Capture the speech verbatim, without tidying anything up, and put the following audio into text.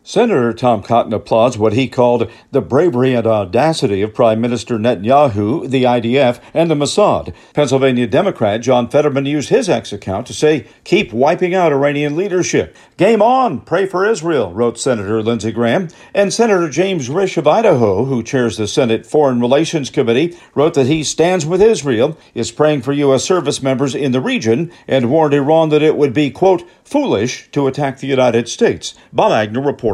Senator Tom Cotton applauds what he called the bravery and audacity of Prime Minister Netanyahu, the I D F, and the Mossad. Pennsylvania Democrat John Fetterman used his X account to say, "Keep wiping out Iranian leadership. Game on, pray for Israel," wrote Senator Lindsey Graham. And Senator James Risch of Idaho, who chairs the Senate Foreign Relations Committee, wrote that he stands with Israel, is praying for U S service members in the region, and warned Iran that it would be, quote, foolish to attack the United States. Bob Agnew reports.